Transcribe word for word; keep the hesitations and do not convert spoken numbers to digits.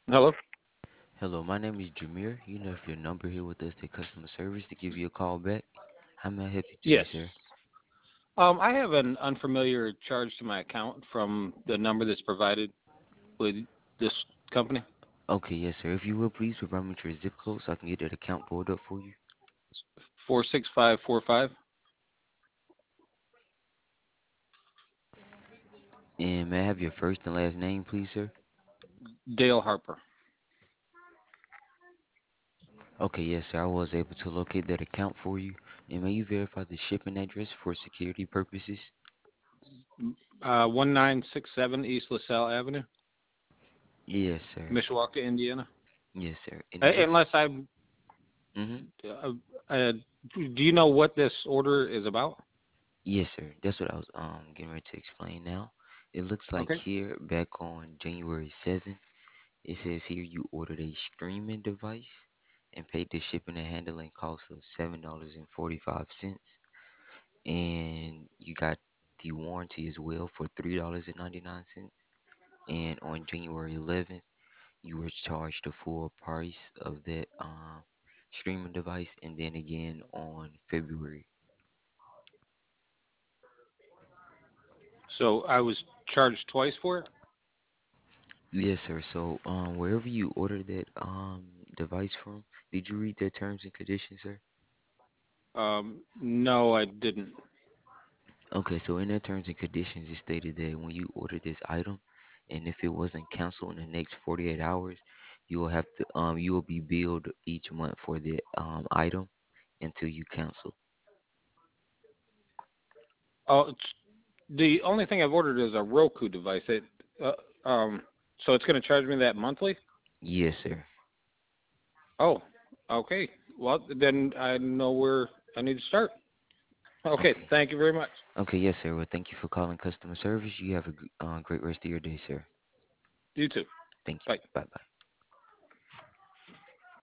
Hello? Hello, my name is Jameer. You left your number here with us at customer service to give you a call back. How may I help you today, Yes. sir? Um, I have an unfamiliar charge to my account from the number that's provided with this company. Okay, yes, sir. If you will, please provide me with your zip code so I can get that account pulled up for you. four six five four five. And may I have your first and last name, please, sir? Dale Harper. Okay, yes, sir. I was able to locate that account for you. And may you verify the shipping address for security purposes? Uh, one nine six seven East LaSalle Avenue, Yes, sir. Mishawaka, Indiana. Yes, sir. And Uh, it looks. unless I'm, Mm-hmm. uh, uh, do you know what this order is about? Yes, sir. That's what I was um getting ready to explain now. It looks like Okay. here back on January seventh. It says here you ordered a streaming device and paid the shipping and handling cost of seven dollars and forty-five cents, and you got the warranty as well for three dollars and ninety-nine cents. And on January eleventh, you were charged the full price of that um, streaming device, and then again on February. So I was charged twice for it? Yes, sir. So um, wherever you ordered that um device from, did you read their terms and conditions, sir? Um, no, I didn't. Okay, so in their terms and conditions, it stated that when you order this item, and if it wasn't canceled in the next forty-eight hours, you will have to um you will be billed each month for the um item until you cancel. Oh, it's, the only thing I've ordered is a Roku device. It, uh, um, so it's going to charge me that monthly? Yes, sir. Oh, okay. Well, then I know where I need to start. Okay, Okay. thank you very much. Okay, yes, sir. Well, thank you for calling customer service. You have a gr- uh, great rest of your day, sir. You too. Thank you. Bye. Bye bye.